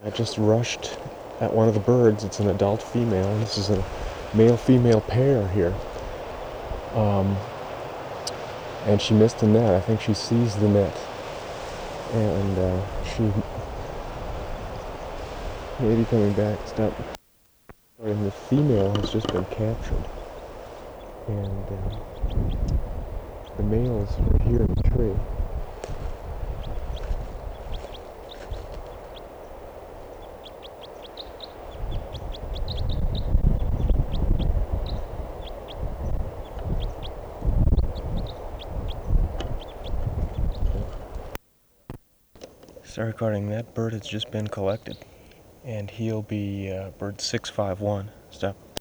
I just rushed at one of the birds. It's an adult female. This is a male-female pair here. And she missed the net. I think she seized the net. And she may be coming back. Stop. And the female has just been captured. And the male is right here in the tree. Start recording. That bird has just been collected, and he'll be bird 651. Stop.